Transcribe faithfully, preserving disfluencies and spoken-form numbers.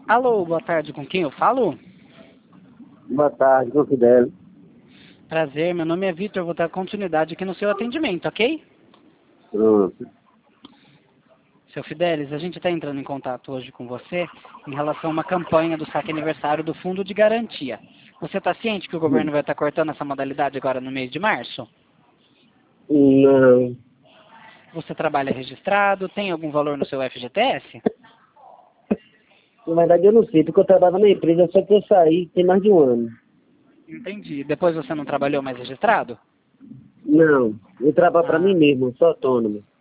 Alô, boa tarde, com quem eu falo? Boa tarde, com o Fidel. Prazer, meu nome é Vitor, vou dar continuidade aqui no seu atendimento, ok? Pronto. Seu Fidelis, a gente está entrando em contato hoje com você em relação a uma campanha do saque aniversário do Fundo de Garantia. Você está ciente que o governo vai estar cortando essa modalidade agora no mês de março? Não. Você trabalha registrado? Tem algum valor no seu F G T S? Na verdade eu não sei, porque eu trabalho na empresa, só que eu saí tem mais de um ano. Entendi. Depois você não trabalhou mais registrado? Não, eu trabalho para mim Ah, mesmo, sou autônomo.